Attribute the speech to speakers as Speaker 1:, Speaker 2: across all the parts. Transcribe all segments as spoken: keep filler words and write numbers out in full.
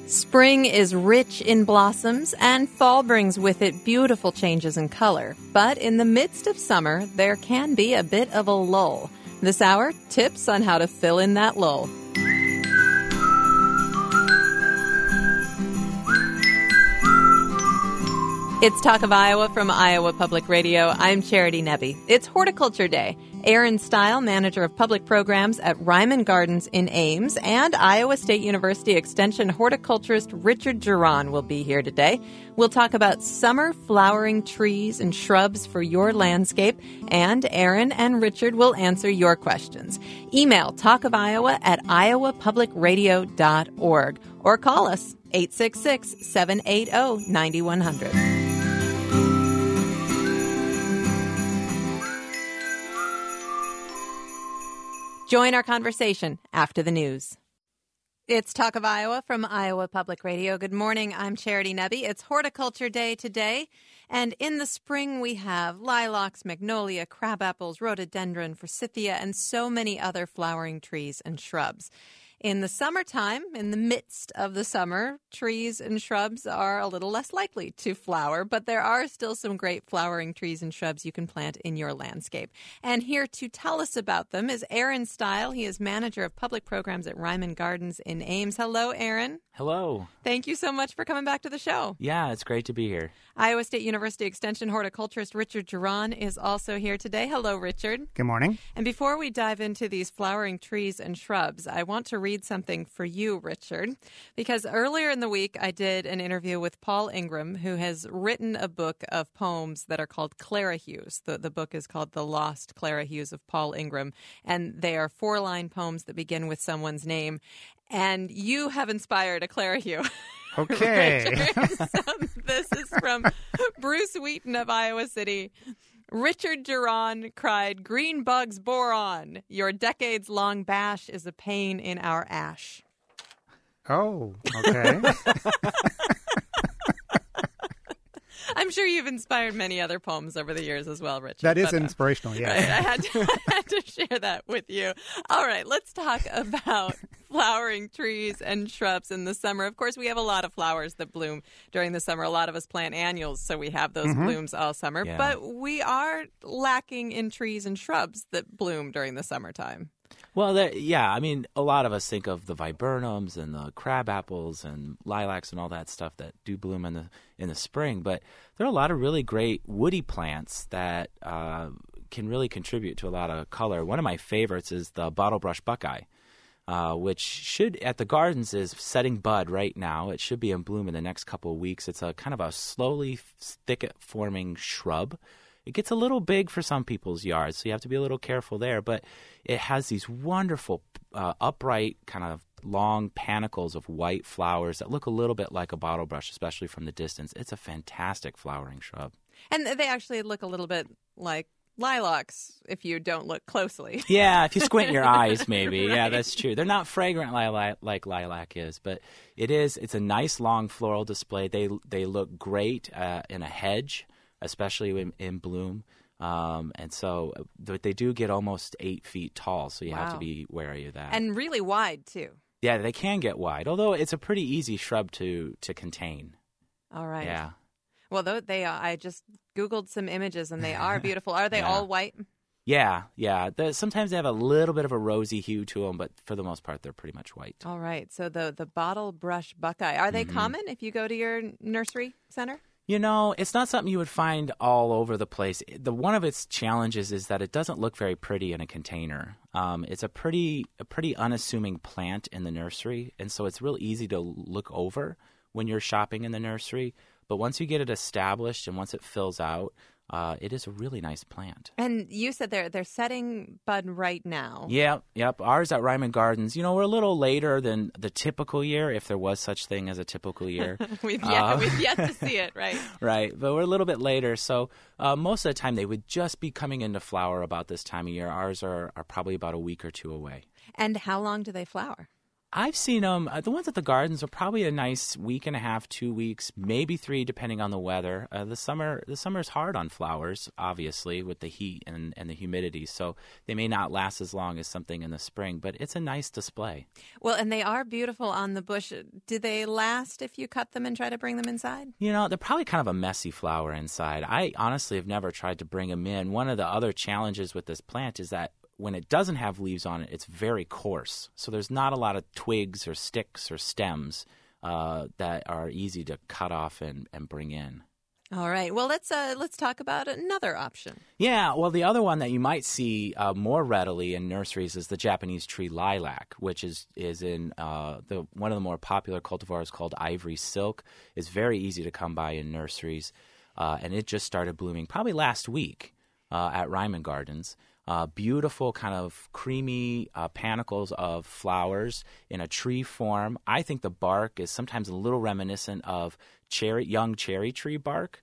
Speaker 1: Spring is rich in blossoms, and fall brings with it beautiful changes in color. But in the midst of summer, there can be a bit of a lull. This hour, tips on how to fill in that lull. It's Talk of Iowa from Iowa Public Radio. I'm Charity Nebbe. It's Horticulture Day. Aaron Stile, Manager of Public Programs at Ryman Gardens in Ames, and Iowa State University Extension horticulturist Richard Geron will be here today. We'll talk about summer flowering trees and shrubs for your landscape, and Aaron and Richard will answer your questions. Email talkofiowa at iowa public radio dot org or call us eight six six, seven eight zero, nine one zero zero. Join our conversation after the news. It's Talk of Iowa from Iowa Public Radio. Good morning. I'm Charity Nebbe. It's Horticulture Day today. And in the spring, we have lilacs, magnolia, crabapples, rhododendron, forsythia, and so many other flowering trees and shrubs. In the summertime, in the midst of the summer, trees and shrubs are a little less likely to flower, but there are still some great flowering trees and shrubs you can plant in your landscape. And here to tell us about them is Aaron Stile. He is Manager of Public Programs at Ryman Gardens in Ames. Hello, Aaron.
Speaker 2: Hello.
Speaker 1: Thank you so much for coming back to the show.
Speaker 2: Yeah, it's great to be here.
Speaker 1: Iowa State University Extension horticulturist Richard Geron is also here today. Hello, Richard.
Speaker 3: Good morning.
Speaker 1: And before we dive into these flowering trees and shrubs, I want to read something for you, Richard, because earlier in the week I did an interview with Paul Ingram, who has written a book of poems that are called Clara Hues. The, the book is called The Lost Clara Hues of Paul Ingram, and they are four-line poems that begin with someone's name. And you have inspired a Clara Hue.
Speaker 3: Okay.
Speaker 1: So this is from Bruce Wheaton of Iowa City. Richard Geron cried, "Green bugs boron. Your decades-long bash is a pain in our ash."
Speaker 3: Oh, okay.
Speaker 1: I'm sure you've inspired many other poems over the years as well, Richard.
Speaker 3: That is
Speaker 1: but, uh,
Speaker 3: inspirational, yes.
Speaker 1: Right, I, had to, I had to share that with you. All right, let's talk about flowering trees and shrubs in the summer. Of course, we have a lot of flowers that bloom during the summer. A lot of us plant annuals, so we have those mm-hmm. blooms all summer.
Speaker 2: Yeah.
Speaker 1: But we are lacking in trees and shrubs that bloom during the summertime.
Speaker 2: Well, that, yeah, I mean, a lot of us think of the viburnums and the crabapples and lilacs and all that stuff that do bloom in the in the spring, but there are a lot of really great woody plants that uh, can really contribute to a lot of color. One of my favorites is the bottlebrush buckeye, uh, which should, at the gardens, is setting bud right now. It should be in bloom in the next couple of weeks. It's a kind of a slowly thicket-forming shrub. It gets a little big for some people's yards, so you have to be a little careful there. But it has these wonderful uh, upright kind of long panicles of white flowers that look a little bit like a bottle brush, especially from the distance. It's a fantastic flowering shrub. And
Speaker 1: they actually look a little bit like lilacs if you don't look closely.
Speaker 2: Yeah, if you squint your eyes, maybe.
Speaker 1: Right.
Speaker 2: Yeah, that's true. They're not fragrant lilac like lilac is, but it is. It's a nice long floral display. They they look great uh, in a hedge, especially in, in bloom. Um, and so they do get almost eight feet tall, so you wow. have to be wary of that.
Speaker 1: And really wide, too.
Speaker 2: Yeah, they can get wide, although it's a pretty easy shrub to, to contain.
Speaker 1: All right.
Speaker 2: Yeah.
Speaker 1: Well, though they uh, I just Googled some images, and they are beautiful. Are they
Speaker 2: yeah.
Speaker 1: all white?
Speaker 2: Yeah, yeah. The, sometimes they have a little bit of a rosy hue to them, but for the most part, they're pretty much white.
Speaker 1: All right. So the, the bottle brush buckeye, are they
Speaker 2: mm-hmm.
Speaker 1: common if you go to your nursery center?
Speaker 2: You know, it's not something you would find all over the place. The one of its challenges is that it doesn't look very pretty in a container. Um, it's a pretty a pretty unassuming plant in the nursery, and so it's real easy to look over when you're shopping in the nursery. But once you get it established and once it fills out, uh, it is a really nice plant.
Speaker 1: And you said they're they're setting bud right now.
Speaker 2: Yeah, yep. Ours at Ryman Gardens, you know, we're a little later than the typical year, if there was such thing as a typical year.
Speaker 1: we've, yet,
Speaker 2: uh,
Speaker 1: we've yet to see it, right?
Speaker 2: Right, but we're a little bit later. So uh, most of the time they would just be coming into flower about this time of year. Ours are, are probably about a week or two away.
Speaker 1: And how long do they flower?
Speaker 2: I've seen them. Uh, the ones at the gardens are probably a nice week and a half, two weeks, maybe three, depending on the weather. Uh, the summer, the summer's hard on flowers, obviously, with the heat and, and the humidity. So they may not last as long as something in the spring, but it's a nice display.
Speaker 1: Well, and they are beautiful on the bush. Do they last if you cut them and try to bring them inside?
Speaker 2: You know, they're probably kind of a messy flower inside. I honestly have never tried to bring them in. One of the other challenges with this plant is that when it doesn't have leaves on it, it's very coarse. So there's not a lot of twigs or sticks or stems uh, that are easy to cut off and, and bring in.
Speaker 1: All right. Well, let's uh, let's talk about another option.
Speaker 2: Yeah. Well, the other one that you might see uh, more readily in nurseries is the Japanese tree lilac, which is is in uh, the one of the more popular cultivars called Ivory Silk. It's very easy to come by in nurseries, uh, and it just started blooming probably last week uh, at Ryman Gardens. Uh, beautiful kind of creamy uh, panicles of flowers in a tree form. I think the bark is sometimes a little reminiscent of cherry, young cherry tree bark,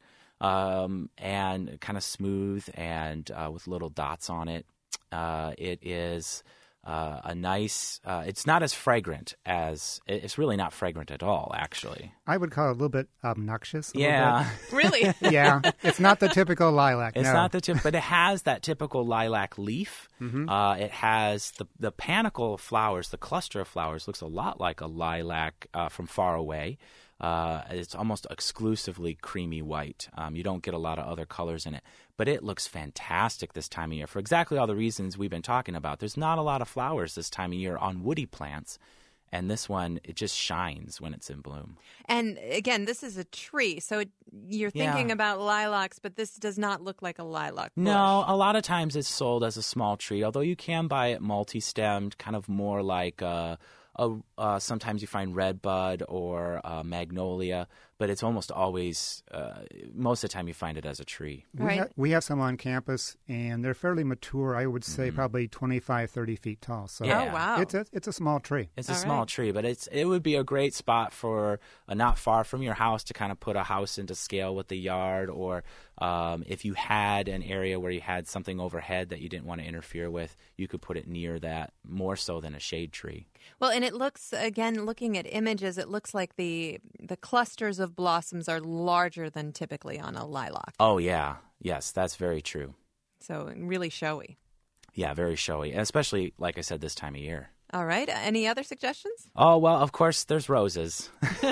Speaker 2: um, and kind of smooth and uh, with little dots on it. Uh, it is uh, a nice. Uh, it's not as fragrant as. It's really not fragrant at all, actually.
Speaker 3: I would call it a little bit obnoxious. A
Speaker 2: Yeah.
Speaker 1: Really?
Speaker 3: Bit. Yeah. It's not the typical lilac.
Speaker 2: It's
Speaker 3: no.
Speaker 2: not the tip, but it has that typical lilac leaf.
Speaker 3: Mm-hmm.
Speaker 2: Uh, it has the the panicle of flowers, the cluster of flowers looks a lot like a lilac uh, from far away. Uh, it's almost exclusively creamy white. Um, you don't get a lot of other colors in it, but it looks fantastic this time of year for exactly all the reasons we've been talking about. There's not a lot of flowers this time of year on woody plants. And this one, it just shines when it's in bloom.
Speaker 1: And again, this is a tree, so it, you're thinking
Speaker 2: Yeah.
Speaker 1: about lilacs, but this does not look like a lilac bush.
Speaker 2: No, a lot of times it's sold as a small tree, although you can buy it multi-stemmed, kind of more like a, a, uh, sometimes you find redbud or uh, magnolia, but it's almost always, uh, most of the time you find it as a tree.
Speaker 3: We,
Speaker 1: Right.
Speaker 3: ha- we have some on campus, and they're fairly mature. I would say
Speaker 2: Mhm.
Speaker 3: probably twenty-five, thirty feet tall. So
Speaker 2: Yeah.
Speaker 1: Oh, wow.
Speaker 3: it's a it's a small tree.
Speaker 2: It's a
Speaker 1: All
Speaker 2: small
Speaker 1: right.
Speaker 2: tree, but it's it would be a great spot for uh, not far from your house to kind of put a house into scale with the yard, or um, if you had an area where you had something overhead that you didn't want to interfere with, you could put it near that more so than a shade tree.
Speaker 1: Well, and it looks, again, looking at images, it looks like the the clusters of blossoms are larger than typically on a lilac.
Speaker 2: Oh, yeah. Yes, that's very true.
Speaker 1: So really showy.
Speaker 2: Yeah, very showy, and especially, like I said, this time of year.
Speaker 1: All right. Any other suggestions?
Speaker 2: Oh, well, of course, there's roses.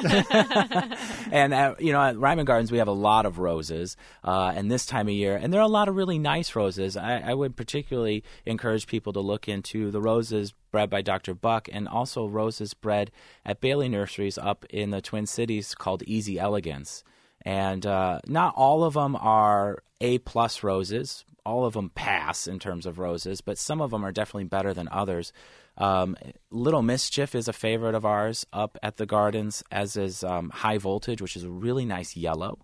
Speaker 2: And, uh, you know, at Ryman Gardens, we have a lot of roses, uh, and this time of year, and there are a lot of really nice roses. I, I would particularly encourage people to look into the roses bred by Doctor Buck, and also roses bred at Bailey Nurseries up in the Twin Cities called Easy Elegance. And uh, not all of them are A-plus roses. All of them pass in terms of roses, but some of them are definitely better than others. Um, Little Mischief is a favorite of ours up at the gardens, as is um, High Voltage, which is a really nice yellow.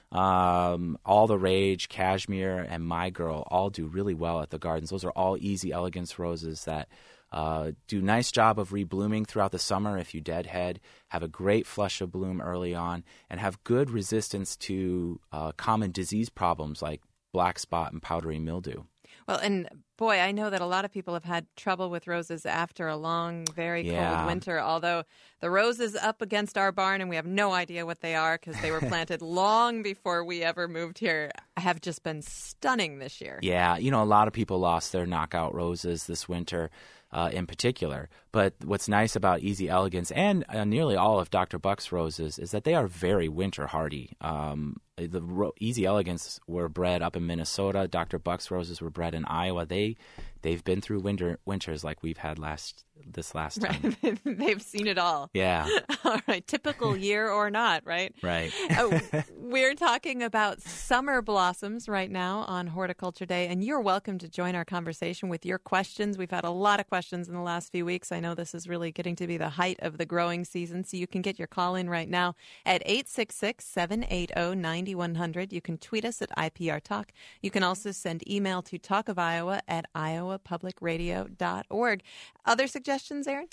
Speaker 2: Um, All the Rage, Cashmere, and My Girl all do really well at the gardens. Those are all Easy Elegance roses that uh, do a nice job of reblooming throughout the summer if you deadhead, have a great flush of bloom early on, and have good resistance to uh, common disease problems like black spot and powdery mildew.
Speaker 1: Well, and boy, I know that a lot of people have had trouble with roses after a long, very
Speaker 2: Yeah.
Speaker 1: cold winter, although the roses up against our barn, and we have no idea what they are because they were planted long before we ever moved here, have just been stunning this year.
Speaker 2: Yeah, you know, a lot of people lost their knockout roses this winter uh, in particular. But what's nice about Easy Elegance and uh, nearly all of Doctor Buck's roses is that they are very winter hardy. Um, the ro- Easy Elegance were bred up in Minnesota. Doctor Buck's roses were bred in Iowa. They they've been through winter winters like we've had last this last time.
Speaker 1: Right. They've seen it all.
Speaker 2: Yeah,
Speaker 1: All right. Typical year or not, right?
Speaker 2: right.
Speaker 1: Oh, we're talking about summer blossoms right now on Horticulture Day, and you're welcome to join our conversation with your questions. We've had a lot of questions in the last few weeks. I know this is really getting to be the height of the growing season, so you can get your call in right now at eight six six, seven eight zero, nine one zero zero. You can tweet us at I P R Talk. You can also send email to talk of iowa at iowa public radio dot org. Other suggestions, Aaron?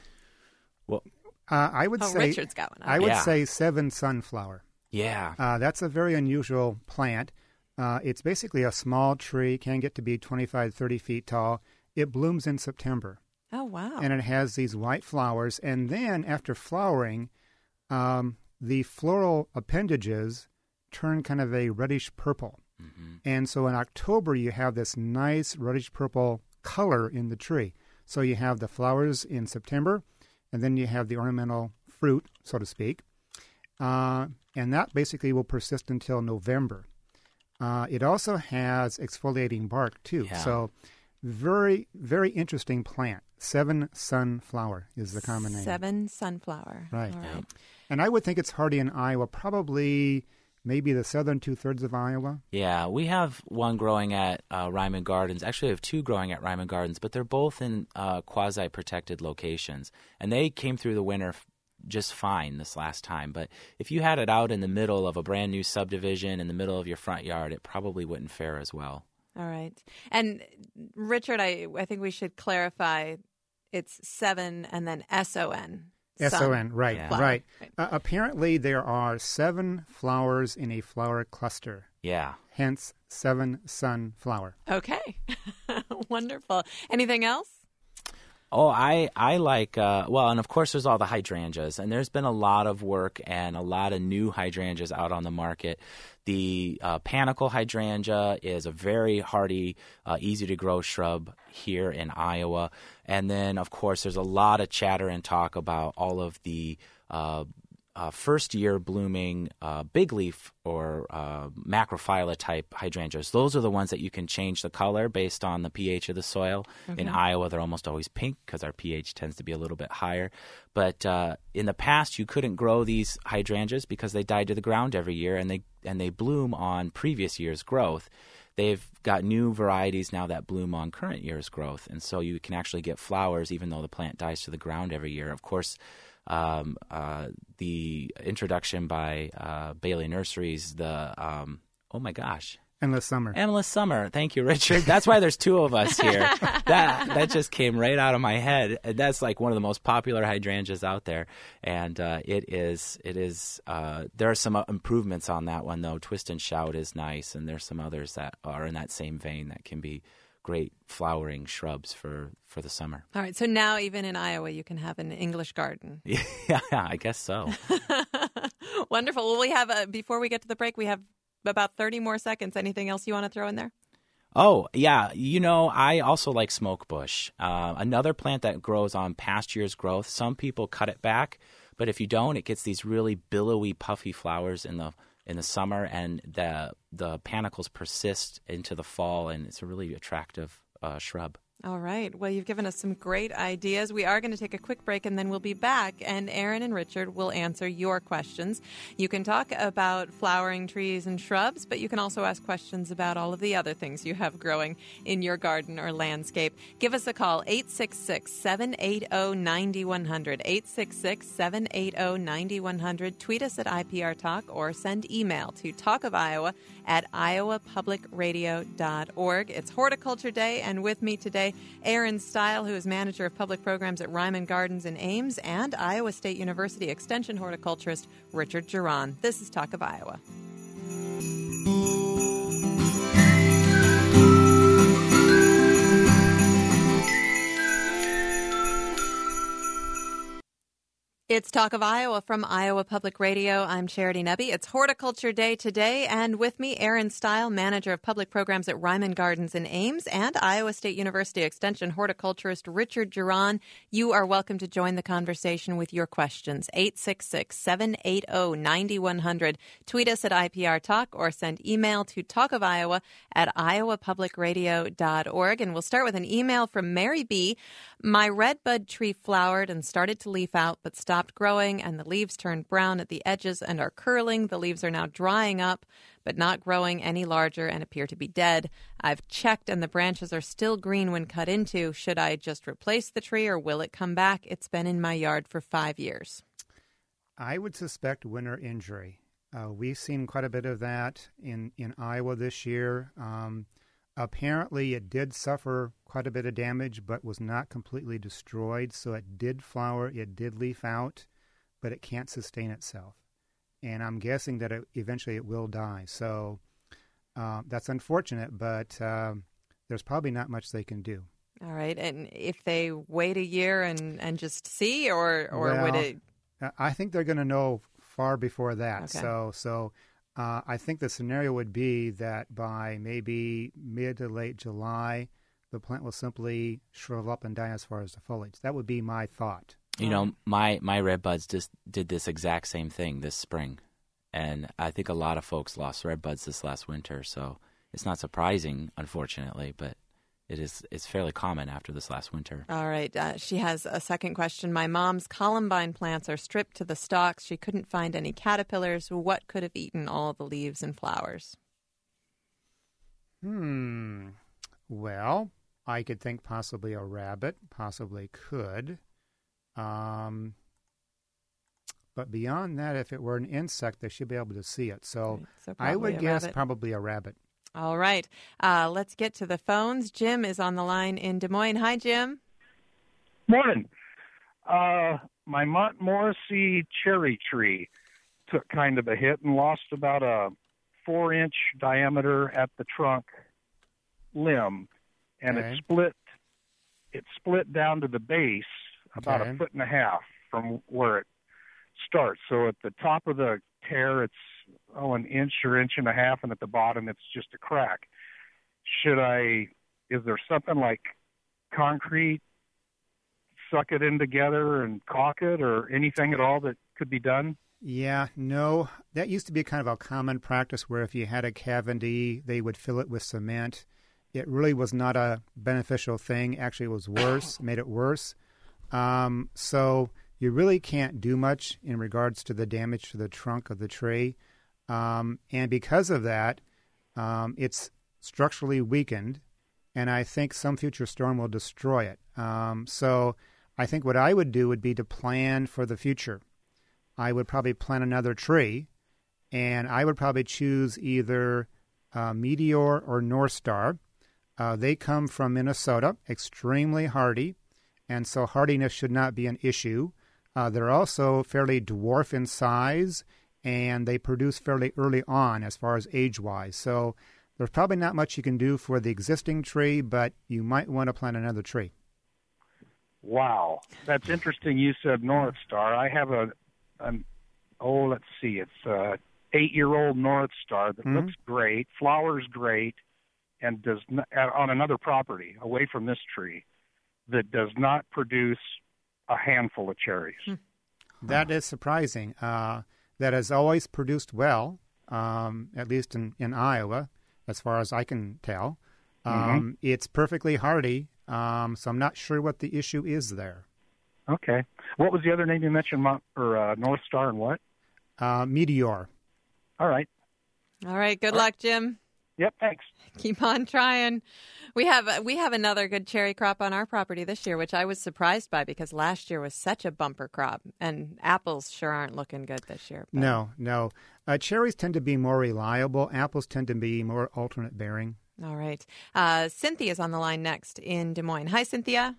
Speaker 2: Well,
Speaker 3: Uh, I would
Speaker 1: Oh,
Speaker 3: say
Speaker 1: Richard's got one.
Speaker 3: I would
Speaker 2: Yeah.
Speaker 3: say seven sunflower.
Speaker 2: yeah.
Speaker 3: Uh, that's a very unusual plant. Uh, it's basically a small tree, can get to be twenty-five, thirty feet tall. It blooms in September.
Speaker 1: Oh, wow.
Speaker 3: And it has these white flowers. And then after flowering, um, the floral appendages turn kind of a reddish purple. Mm-hmm. And so in October, you have this nice reddish purple color in the tree. So you have the flowers in September, and then you have the ornamental fruit, so to speak. Uh, and that basically will persist until November. Uh, it also has exfoliating bark, too.
Speaker 2: Yeah.
Speaker 3: So very, very interesting plant. Seven sunflower is the common name.
Speaker 1: Seven sunflower.
Speaker 3: Right.
Speaker 1: All right.
Speaker 3: And I would think it's hardy in Iowa, probably maybe the southern two-thirds of Iowa.
Speaker 2: Yeah, we have one growing at uh, Ryman Gardens. Actually, we have two growing at Ryman Gardens, but they're both in uh, quasi-protected locations. And they came through the winter f- just fine this last time. But if you had it out in the middle of a brand-new subdivision in the middle of your front yard, it probably wouldn't fare as well.
Speaker 1: All right. And Richard, I, I think we should clarify it's seven and then S O N.
Speaker 3: S O N, right,
Speaker 2: Yeah.
Speaker 3: right.
Speaker 1: Right.
Speaker 3: Uh, apparently, there are seven flowers in a flower cluster,
Speaker 2: Yeah.
Speaker 3: hence seven sunflower.
Speaker 1: Okay. Wonderful. Anything else?
Speaker 2: Oh, I, I like, uh, well, and of course there's all the hydrangeas, and there's been a lot of work and a lot of new hydrangeas out on the market. The uh, panicle hydrangea is a very hardy, uh, easy-to-grow shrub here in Iowa. And then, of course, there's a lot of chatter and talk about all of the uh, uh, first-year blooming uh, big leaf or uh, macrophylla type hydrangeas. Those are the ones that you can change the color based on the pH of the soil.
Speaker 1: Okay.
Speaker 2: In Iowa, they're almost always pink because our pH tends to be a little bit higher. But uh, in the past, you couldn't grow these hydrangeas because they died to the ground every year, and they and they bloom on previous year's growth. They've got new varieties now that bloom on current year's growth, and so you can actually get flowers even though the plant dies to the ground every year. Of course, um, uh, the introduction by uh, Bailey Nurseries, the um, oh my gosh.
Speaker 3: Endless summer.
Speaker 2: Endless Summer. Thank you, Richard. That's why there's two of us here. that that just came right out of my head. And that's like one of the most popular hydrangeas out there, and uh, it is it is. Uh, there are some improvements on that one though. Twist and Shout is nice, and there's some others that are in that same vein that can be great flowering shrubs for, for the summer.
Speaker 1: All right. So now even in Iowa, you can have an English garden.
Speaker 2: Yeah, I guess so.
Speaker 1: Wonderful. Well, we have, a, before we get to the break, we have about thirty more seconds. Anything else you want to throw in there?
Speaker 2: Oh, yeah. You know, I also like smokebush. Uh, another plant that grows on past year's growth. Some people cut it back, but if you don't, it gets these really billowy, puffy flowers in the in the summer, and the the panicles persist into the fall, and it's a really attractive uh, shrub.
Speaker 1: All right. Well, you've given us some great ideas. We are going to take a quick break, and then we'll be back, and Aaron and Richard will answer your questions. You can talk about flowering trees and shrubs, but you can also ask questions about all of the other things you have growing in your garden or landscape. Give us a call, eight six six, seven eight zero, nine one zero zero, eight six six, seven eight zero, nine one zero zero. Tweet us at I P R Talk or send email to Talk of Iowa at iowa public radio dot org. It's Horticulture Day, and with me today, Aaron Stile, who is Manager of Public Programs at Ryman Gardens in Ames, and Iowa State University Extension horticulturist Richard Geron. This is Talk of Iowa. It's Talk of Iowa from Iowa Public Radio. I'm Charity Nebbe. It's Horticulture Day today, and with me, Aaron Stile, Manager of Public Programs at Ryman Gardens in Ames, and Iowa State University Extension horticulturist Richard Geron. You are welcome to join the conversation with your questions. eight six six, seven eight zero, nine one zero zero. Tweet us at I P R Talk or send email to talkofiowa at iowa public radio dot org. And we'll start with an email from Mary B. My redbud tree flowered and started to leaf out, but stopped growing, and the leaves turned brown at the edges and are curling. The leaves are now drying up, but not growing any larger and appear to be dead. I've checked, and the branches are still green when cut into. Should I just replace the tree, or will it come back? It's been in my yard for five years.
Speaker 3: I would suspect winter injury. Uh, we've seen quite a bit of that in, in Iowa this year. Um, apparently, it did suffer quite a bit of damage, but was not completely destroyed. So it did flower, it did leaf out, but it can't sustain itself. And I'm guessing that it, eventually it will die. So uh, that's unfortunate, but um, there's probably not much they can do.
Speaker 1: All right. And if they wait a year and, and just see, or, or
Speaker 3: well,
Speaker 1: would it?
Speaker 3: I think they're going to know far before that.
Speaker 1: Okay.
Speaker 3: So, so uh, I think the scenario would be that by maybe mid to late July, the plant will simply shrivel up and die as far as the foliage. That would be my thought.
Speaker 2: You know, my, my red buds just did this exact same thing this spring. And I think a lot of folks lost red buds this last winter. So it's not surprising, unfortunately, but it is it's fairly common after this last winter.
Speaker 1: All right. Uh, she has a second question. My mom's columbine plants are stripped to the stalks. She couldn't find any caterpillars. What could have eaten all the leaves and flowers?
Speaker 3: Hmm. Well, I could think possibly a rabbit, possibly could. Um, but beyond that, if it were an insect, they should be able to see it. So,
Speaker 1: Right, so
Speaker 3: I
Speaker 1: probably
Speaker 3: would
Speaker 1: a
Speaker 3: guess
Speaker 1: rabbit.
Speaker 3: probably a rabbit.
Speaker 1: All right. Uh, let's get to the phones. Jim is on the line in Des Moines. Hi, Jim.
Speaker 4: Morning. Uh, my Montmorency cherry tree took kind of a hit and lost about a four-inch diameter at the trunk limb, and
Speaker 3: Okay.
Speaker 4: it split. It split down to the base about
Speaker 3: Okay.
Speaker 4: a foot and a half from where it starts. So at the top of the tear, it's oh an inch or inch and a half, and at the bottom, it's just a crack. Should I? Is there something like concrete? Suck it in together and caulk it, or anything at all that could be done?
Speaker 3: Yeah, no. That used to be kind of a common practice where if you had a cavity, they would fill it with cement. It really was not a beneficial thing. Actually, it was worse, made it worse. Um, so you really can't do much in regards to the damage to the trunk of the tree. Um, and because of that, um, it's structurally weakened, and I think some future storm will destroy it. Um, so I think what I would do would be to plan for the future. I would probably plant another tree, and I would probably choose either uh, Meteor or North Star. Uh, they come from Minnesota, extremely hardy, and so hardiness should not be an issue. Uh, they're also fairly dwarf in size, and they produce fairly early on as far as age-wise. So there's probably not much you can do for the existing tree, but you might want to plant another tree.
Speaker 4: Wow, that's interesting. You said North Star. I have a, an oh, let's see, it's a eight-year-old North Star that
Speaker 3: Mhm.
Speaker 4: looks great, flowers great, and does not, on another property away from this tree that does not produce a handful of cherries.
Speaker 1: Hmm.
Speaker 3: That is surprising. Uh, that has always produced well, um, at least in, in Iowa, as far as I can tell. Um,
Speaker 4: Mhm.
Speaker 3: It's perfectly hardy, um, so I'm not sure what the issue is there.
Speaker 4: Okay. What was the other name you mentioned? Mont, or uh, North Star and what?
Speaker 3: Uh, Meteor.
Speaker 4: All right.
Speaker 1: All right. Good luck, Jim.
Speaker 4: Yep. Thanks.
Speaker 1: Keep on trying. We have we have another good cherry crop on our property this year, which I was surprised by because last year was such a bumper crop, and apples sure aren't looking good this year. but-
Speaker 3: No, no. Uh, cherries tend to be more reliable. Apples tend to be more alternate bearing.
Speaker 1: All right. Uh, Cynthia's on the line next in Des Moines. Hi, Cynthia.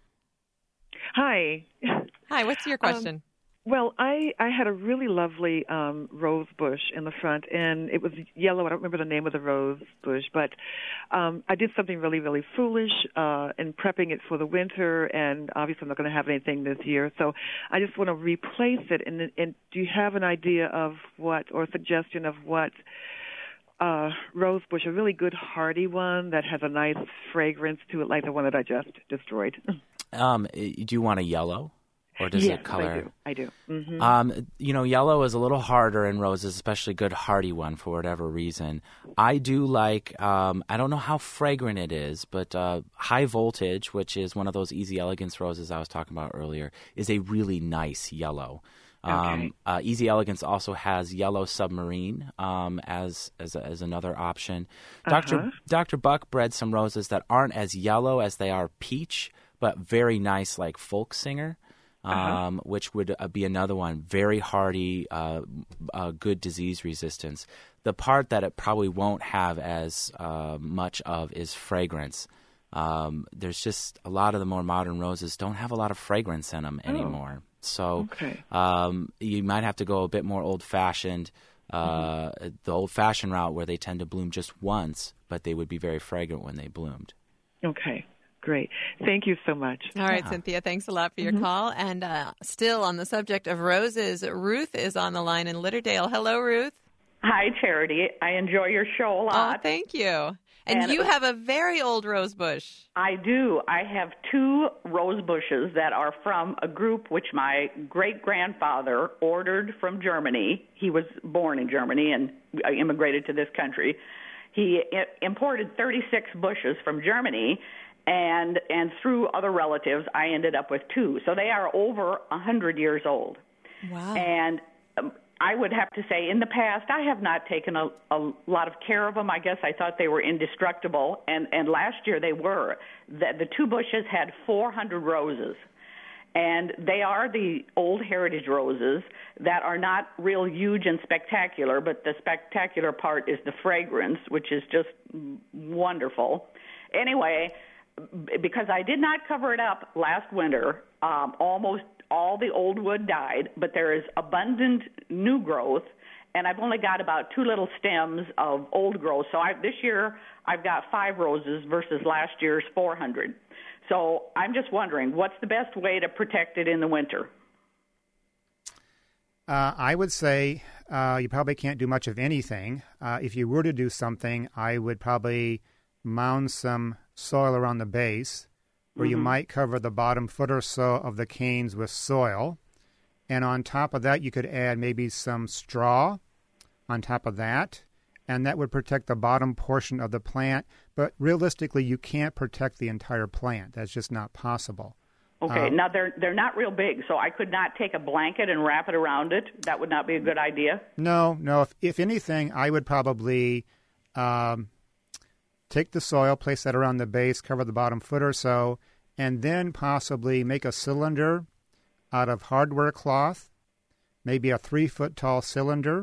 Speaker 5: Hi.
Speaker 1: Hi. What's your question?
Speaker 5: Well, I, I had a really lovely um, rose bush in the front, and it was yellow. I don't remember the name of the rose bush, but um, I did something really, really foolish uh, in prepping it for the winter, and obviously I'm not going to have anything this year. So I just want to replace it. And, and do you have an idea of what, or a suggestion of what uh, rose bush, a really good hardy one that has a nice fragrance to it, like the one that I just destroyed?
Speaker 2: Um, i- do you want a yellow, or does
Speaker 5: yes,
Speaker 2: it color?
Speaker 5: I do. I do. Mm-hmm.
Speaker 2: Um, you know, yellow is a little harder in roses, especially good hardy one for whatever reason. I do like, um, I don't know how fragrant it is, but uh, High Voltage, which is one of those Easy Elegance roses I was talking about earlier, is a really nice yellow. Um,
Speaker 5: Okay.
Speaker 2: uh, Easy Elegance also has Yellow Submarine um, as as, as another option. Doctor
Speaker 5: Uh-huh.
Speaker 2: Doctor Buck bred some roses that aren't as yellow as they are peach, but very nice, like folk singer. Um,
Speaker 5: Uh-huh.
Speaker 2: which would uh, be another one. Very hardy, uh, uh, good disease resistance. The part that it probably won't have as uh, much of is fragrance. Um, there's just a lot of the more modern roses don't have a lot of fragrance in them anymore. So
Speaker 5: Okay.
Speaker 2: um, you might have to go a bit more old-fashioned, uh,
Speaker 5: Mm-hmm.
Speaker 2: the old-fashioned route where they tend to bloom just once, but they would be very fragrant when they bloomed.
Speaker 5: Okay. Great. Thank you so much.
Speaker 1: All right,
Speaker 2: Yeah.
Speaker 1: Cynthia, thanks a lot for your
Speaker 5: Mm-hmm.
Speaker 1: call. And uh, still on the subject of roses, Ruth is on the line in Litterdale. Hello, Ruth.
Speaker 6: Hi, Charity. I enjoy your show a
Speaker 1: Oh,
Speaker 6: lot.
Speaker 1: thank you. And,
Speaker 6: And
Speaker 1: you
Speaker 6: it was-
Speaker 1: have a very old rose bush.
Speaker 6: I do. I have two rose bushes that are from a group which my great-grandfather ordered from Germany. He was born in Germany and immigrated to this country. He i- imported thirty-six bushes from Germany, and and through other relatives, I ended up with two. So they are over one hundred years old.
Speaker 1: Wow.
Speaker 6: And um, I would have to say, in the past, I have not taken a, a lot of care of them. I guess I thought they were indestructible, and, and last year they were. The, the two bushes had four hundred roses, and they are the old heritage roses that are not real huge and spectacular, but the spectacular part is the fragrance, which is just wonderful. Anyway, b- because I did not cover it up last winter, um, almost all the old wood died, but there is abundant new growth, and I've only got about two little stems of old growth. So I, this year I've got five roses versus last year's four hundred. So I'm just wondering, what's the best way to protect it in the winter?
Speaker 3: Uh, I would say uh, you probably can't do much of anything. Uh, if you were to do something, I would probably mound some soil around the base, where
Speaker 6: Mm-hmm.
Speaker 3: you might cover the bottom foot or so of the canes with soil. And on top of that, you could add maybe some straw on top of that, and that would protect the bottom portion of the plant. But realistically, you can't protect the entire plant. That's just not possible.
Speaker 6: Okay,
Speaker 3: Um,
Speaker 6: now they're they're not real big, so I could not take a blanket and wrap it around it. That would not be a good idea.
Speaker 3: No, no. If, if anything, I would probably um, take the soil, place that around the base, cover the bottom foot or so, and then possibly make a cylinder out of hardware cloth, maybe a three-foot tall cylinder,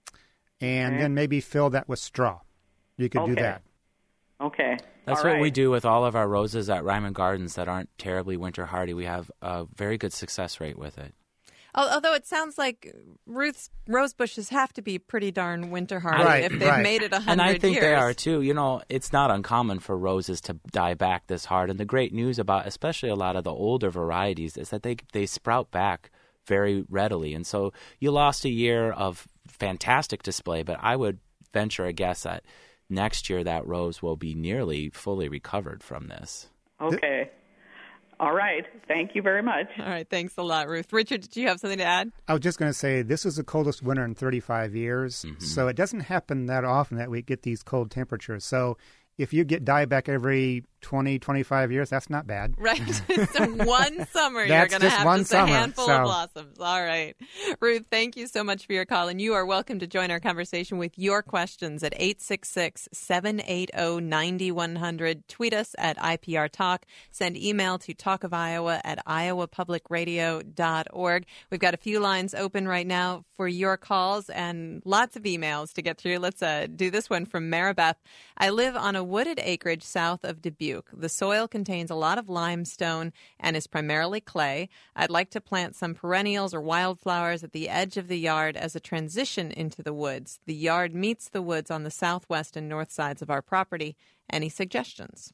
Speaker 3: and
Speaker 6: Okay.
Speaker 3: then maybe fill that with straw. You could do
Speaker 6: Okay.
Speaker 3: that.
Speaker 6: Okay.
Speaker 2: That's
Speaker 6: All
Speaker 2: what
Speaker 6: right.
Speaker 2: we do with all of our roses at Ryman Gardens that aren't terribly winter hardy. We have a very good success rate with it.
Speaker 1: Al- Although it sounds like Ruth's rose bushes have to be pretty darn winter hardy
Speaker 3: Right,
Speaker 1: if they've
Speaker 3: right.
Speaker 1: made it a hundred
Speaker 2: And I think
Speaker 1: years.
Speaker 2: they are too. You know, it's not uncommon for roses to die back this hard. And the great news about especially a lot of the older varieties is that they they sprout back very readily. And so you lost a year of fantastic display, but I would venture a guess that next year that rose will be nearly fully recovered from this.
Speaker 6: Okay. All right. Thank you very much.
Speaker 1: All right, thanks a lot, Ruth. Richard, did you have something to add?
Speaker 3: I was just going to say this is the coldest winter in thirty-five years,
Speaker 2: Mm-hmm.
Speaker 3: so it doesn't happen that often that we get these cold temperatures. So if you get dieback every twenty, twenty-five years, that's not bad.
Speaker 1: Right. So one summer you're
Speaker 3: That's
Speaker 1: going to
Speaker 3: just
Speaker 1: have
Speaker 3: one
Speaker 1: just
Speaker 3: summer,
Speaker 1: a handful
Speaker 3: so-
Speaker 1: of blossoms. All right. Ruth, thank you so much for your call. And you are welcome to join our conversation with your questions at eight six six, seven eight zero, nine one zero zero. Tweet us at I P R Talk. Send email to talkofiowa at iowa public radio dot org. We've got a few lines open right now for your calls and lots of emails to get through. Let's uh, do this one from Maribeth. I live on a wooded acreage south of Dubuque. The soil contains a lot of limestone and is primarily clay. I'd like to plant some perennials or wildflowers at the edge of the yard as a transition into the woods. The yard meets the woods on the southwest and north sides of our property. Any suggestions?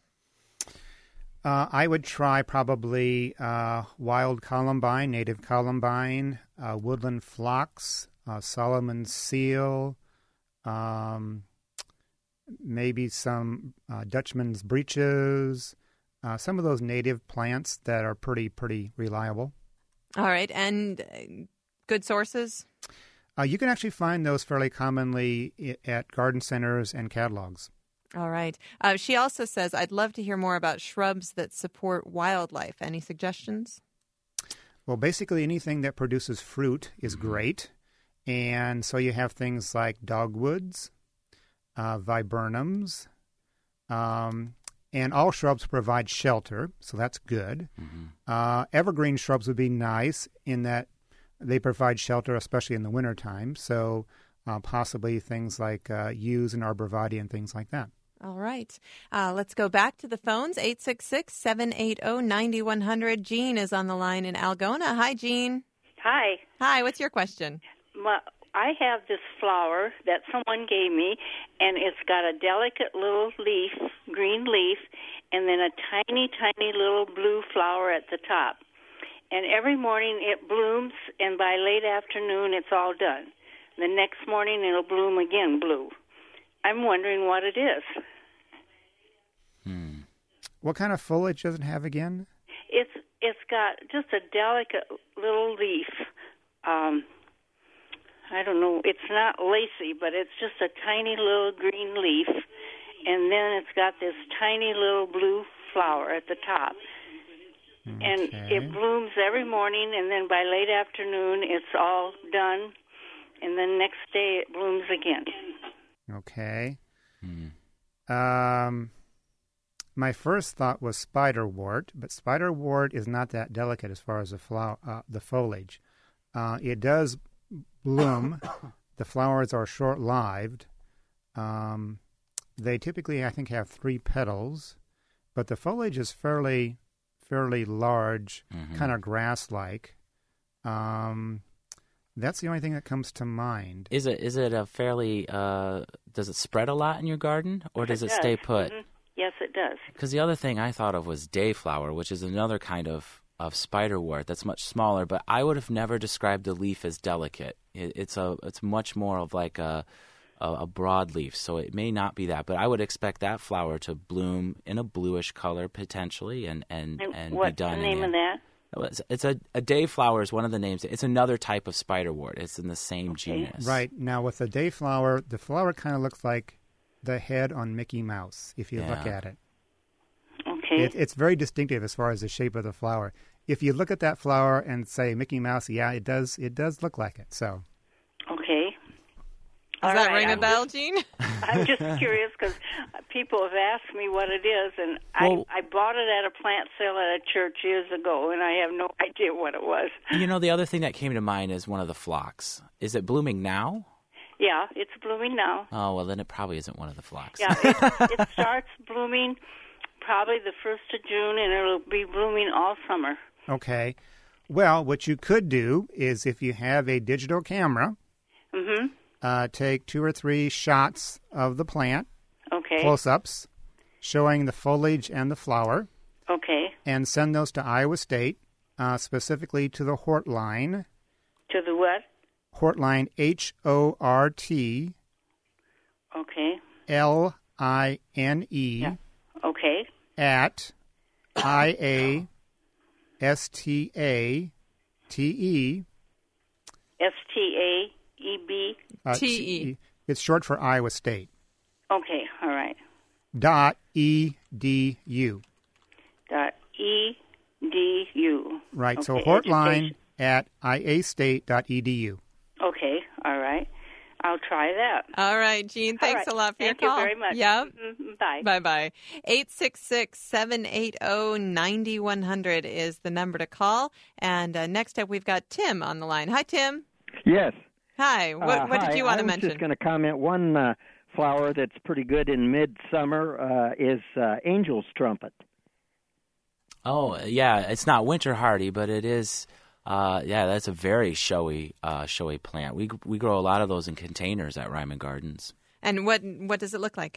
Speaker 3: Uh, I would try probably uh, wild columbine, native columbine, uh, woodland phlox, uh, Solomon seal, um, maybe some uh, Dutchman's breeches, uh, some of those native plants that are pretty, pretty reliable.
Speaker 1: All right. And uh, good sources?
Speaker 3: Uh, you can actually find those fairly commonly i- at garden centers and catalogs.
Speaker 1: All right. Uh, she also says, I'd love to hear more about shrubs that support wildlife. Any suggestions?
Speaker 3: Well, basically anything that produces fruit is great. And so you have things like dogwoods, uh, viburnums, um, and all shrubs provide shelter, so that's good.
Speaker 2: Mm-hmm.
Speaker 3: Uh, evergreen shrubs would be nice in that they provide shelter, especially in the wintertime. So uh, possibly things like uh, yews and arborvitae and things like that.
Speaker 1: All right. Uh, let's go back to the phones. eight six six, seven eight zero, nine one zero zero. Jean is on the line in Algona. Hi, Jean.
Speaker 7: Hi.
Speaker 1: Hi, what's your question?
Speaker 7: My, I have this flower that someone gave me, and it's got a delicate little leaf, green leaf, and then a tiny, tiny little blue flower at the top. And every morning it blooms, and by late afternoon it's all done. The next morning it'll bloom again blue. I'm wondering what it is.
Speaker 2: Hmm.
Speaker 3: What kind of foliage does it have again?
Speaker 7: It's it's got just a delicate little leaf. Um, I don't know. It's not lacy, but it's just a tiny little green leaf, and then it's got this tiny little blue flower at the top. Okay. And it blooms every morning, and then by late afternoon it's all done, and then next day it blooms again.
Speaker 3: Okay.
Speaker 2: Hmm.
Speaker 3: Um, my first thought was spiderwort, but spiderwort is not that delicate as far as the flower, uh, the foliage. Uh, it does bloom. The flowers are short-lived. Um, they typically, I think, have three petals, but the foliage is fairly, fairly large, mm-hmm. kind of grass-like. Um, that's the only thing that comes to mind.
Speaker 2: Is it is it a fairly? Uh, does it spread a lot in your garden, or does
Speaker 7: it,
Speaker 2: it
Speaker 7: does.
Speaker 2: stay put?
Speaker 7: Mm-hmm. Yes, it does.
Speaker 2: Because the other thing I thought of was dayflower, which is another kind of, of spiderwort that's much smaller. But I would have never described the leaf as delicate. It, it's a it's much more of like a, a a broad leaf, so it may not be that. But I would expect that flower to bloom in a bluish color potentially, and and,
Speaker 7: and,
Speaker 2: and
Speaker 7: what's
Speaker 2: be done.
Speaker 7: the name
Speaker 2: in
Speaker 7: of that?
Speaker 2: It's, it's a a dayflower is one of the names. It's another type of spiderwort. It's in the same
Speaker 7: Okay.
Speaker 2: genus.
Speaker 3: Right. Now, with the dayflower, the flower kind of looks like the head on Mickey Mouse, if you
Speaker 2: Yeah.
Speaker 3: look at it.
Speaker 7: Okay.
Speaker 3: It, it's very distinctive as far as the shape of the flower. If you look at that flower and say Mickey Mouse, yeah, it does. It does look like it. So.
Speaker 7: Okay.
Speaker 1: Does
Speaker 7: All
Speaker 1: that
Speaker 7: right,
Speaker 1: ring a
Speaker 7: I'm
Speaker 1: bell,
Speaker 7: just,
Speaker 1: Jean?
Speaker 7: I'm just curious because people have asked me what it is, and
Speaker 2: Well,
Speaker 7: I, I bought it at a plant sale at a church years ago, and I have no idea what it was.
Speaker 2: You know, the other thing that came to mind is one of the phlox. Is it blooming now?
Speaker 7: Yeah, it's blooming now.
Speaker 2: Oh, well, then it probably isn't one of the phlox.
Speaker 7: Yeah, it, it starts blooming probably the first of June, and it'll be blooming all summer.
Speaker 3: Okay. Well, what you could do is if you have a digital camera,
Speaker 7: Mm-hmm.
Speaker 3: uh, take two or three shots of the plant,
Speaker 7: Okay.
Speaker 3: close-ups, showing the foliage and the flower,
Speaker 7: Okay.
Speaker 3: and send those to Iowa State, uh, specifically to the Hort line.
Speaker 7: To the what?
Speaker 3: Hort line, H O R T
Speaker 7: Okay.
Speaker 3: L I N E
Speaker 7: Yeah. Okay.
Speaker 3: at I A S T A T E.
Speaker 7: S T A E B.
Speaker 3: uh,
Speaker 1: T E.
Speaker 3: It's short for Iowa State.
Speaker 7: Okay. All right.
Speaker 3: Dot E D U.
Speaker 7: Dot E D U.
Speaker 3: Right.
Speaker 7: Okay,
Speaker 3: So Hort line
Speaker 7: education.
Speaker 3: at I A state dot E D U.
Speaker 7: Okay. All right. I'll try that.
Speaker 1: All right, Jean,
Speaker 7: All
Speaker 1: thanks
Speaker 7: right.
Speaker 1: a lot for
Speaker 7: Thank
Speaker 1: your call.
Speaker 7: you very much.
Speaker 1: Yep.
Speaker 7: Mm-hmm. Bye.
Speaker 1: Bye-bye. eight six six, seven eight zero, nine one zero zero is the number to call. And uh, next up, we've got Tim on the line. Hi, Tim.
Speaker 8: Yes.
Speaker 1: Hi. What,
Speaker 8: Uh,
Speaker 1: what
Speaker 8: hi.
Speaker 1: did you want
Speaker 8: I
Speaker 1: to
Speaker 8: was
Speaker 1: mention?
Speaker 8: just going to comment. One uh, flower that's pretty good in midsummer uh, is uh, angel's trumpet.
Speaker 2: Oh, yeah, it's not winter hardy, but it is. Uh, yeah, that's a very showy, uh, showy plant. We we grow a lot of those in containers at Ryman Gardens.
Speaker 1: And what what does it look like?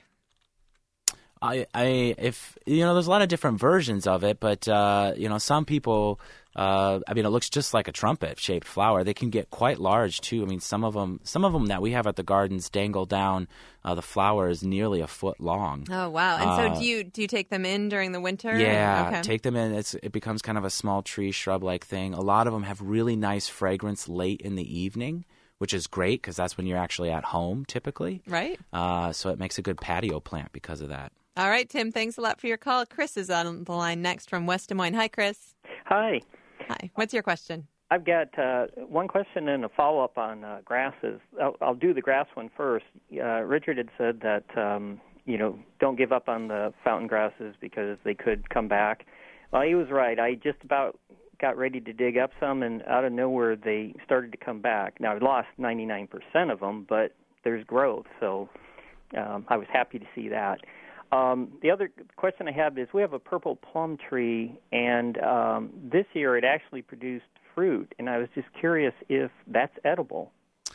Speaker 2: I, I, if you know, there's a lot of different versions of it, but uh, you know, some people. Uh, I mean, it looks just like a trumpet-shaped flower. They can get quite large too. I mean, some of them, some of them that we have at the gardens dangle down. Uh, the flower is nearly a foot long.
Speaker 1: Oh, wow. And
Speaker 2: Uh,
Speaker 1: so do you do you take them in during the winter?
Speaker 2: Yeah,
Speaker 1: Okay.
Speaker 2: take them in. It's it becomes kind of a small tree shrub-like thing. A lot of them have really nice fragrance late in the evening, which is great because that's when you're actually at home typically.
Speaker 1: Right.
Speaker 2: Uh, so it makes a good patio plant because of that.
Speaker 1: All right, Tim, thanks a lot for your call. Chris is on the line next from West Des Moines. Hi, Chris.
Speaker 9: Hi.
Speaker 1: Hi. What's your question?
Speaker 9: I've got uh, one question and a follow-up on uh, grasses. I'll, I'll do the grass one first. Uh, Richard had said that, um, you know, don't give up on the fountain grasses because they could come back. Well, he was right. I just about got ready to dig up some, and out of nowhere they started to come back. Now, I lost ninety-nine percent of them, but there's growth, so um, I was happy to see that. Um, the other question I have is we have a purple plum tree, and um, this year it actually produced fruit, and I was just curious if that's edible.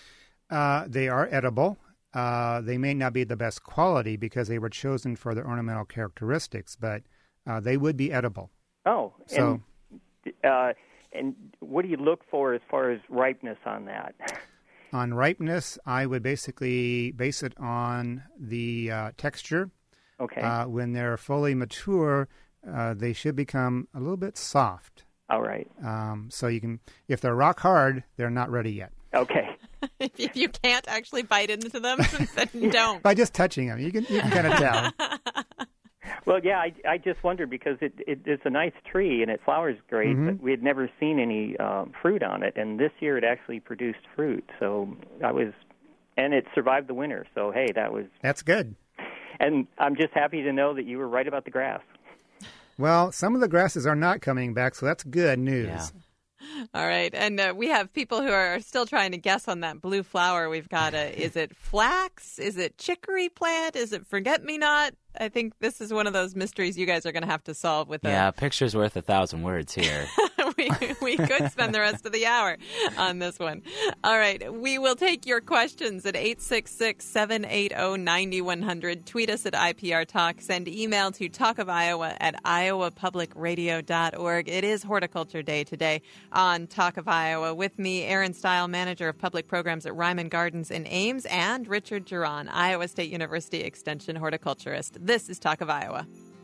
Speaker 3: Uh, they are edible. Uh, they may not be the best quality because they were chosen for their ornamental characteristics, but uh, they would be edible.
Speaker 9: Oh,
Speaker 3: so,
Speaker 9: and, uh, and what do you look for as far as ripeness on that?
Speaker 3: On ripeness, I would basically base it on the uh, texture.
Speaker 9: Okay.
Speaker 3: Uh, when they're fully mature, uh, they should become a little bit soft.
Speaker 9: All right.
Speaker 3: Um, so you can, if they're rock hard, they're not ready yet.
Speaker 9: Okay.
Speaker 1: If you can't actually bite into them, then don't.
Speaker 3: By just touching them, you can you can kind of tell.
Speaker 9: Well, yeah, I, I just wondered because it, it it's a nice tree and it flowers great,
Speaker 3: Mm-hmm.
Speaker 9: but we had never seen any um, fruit on it, and this year it actually produced fruit. So I was, and it survived the winter. So hey, that was
Speaker 3: That's good.
Speaker 9: And I'm just happy to know that you were right about the grass.
Speaker 3: Well, some of the grasses are not coming back, so that's good news.
Speaker 2: Yeah.
Speaker 1: All right. And uh, we have people who are still trying to guess on that blue flower. We've got a, is it flax? Is it chicory plant? Is it forget-me-not? I think this is one of those mysteries you guys are going to have to solve with a...
Speaker 2: Yeah, picture's worth a thousand words here.
Speaker 1: we, we could spend the rest of the hour on this one. All right. We will take your questions at eight six six, seven eight zero, nine one zero zero. Tweet us at I P R Talk. Send email to talk of iowa at iowa public radio dot org. It is Horticulture Day today on Talk of Iowa. With me, Aaron Stile, Manager of Public Programs at Ryman Gardens in Ames, and Richard Giron, Iowa State University Extension horticulturist. This is Talk of Iowa.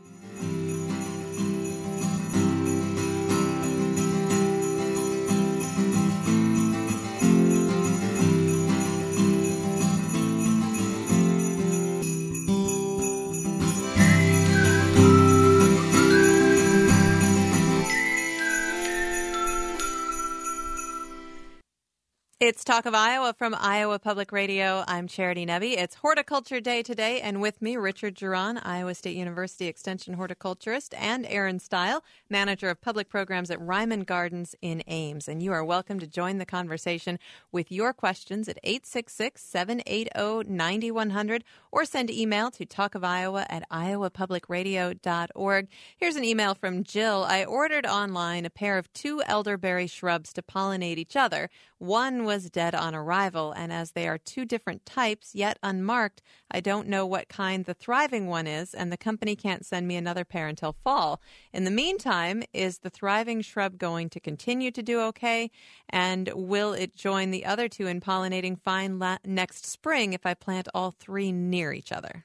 Speaker 1: It's Talk of Iowa from Iowa Public Radio. I'm Charity Nebbe. It's Horticulture Day today, and with me, Richard Giron, Iowa State University Extension horticulturist, and Aaron Stile, Manager of Public Programs at Ryman Gardens in Ames. And you are welcome to join the conversation with your questions at eight six six, seven eight zero, nine one zero zero or send email to talkofiowa at iowa public radio dot org. Here's an email from Jill. I ordered online a pair of two elderberry shrubs to pollinate each other. One was dead on arrival, and as they are two different types, yet unmarked, I don't know what kind the thriving one is, and the company can't send me another pair until fall. In the meantime, is the thriving shrub going to continue to do okay, and will it join the other two in pollinating fine la- next spring if I plant all three near each other?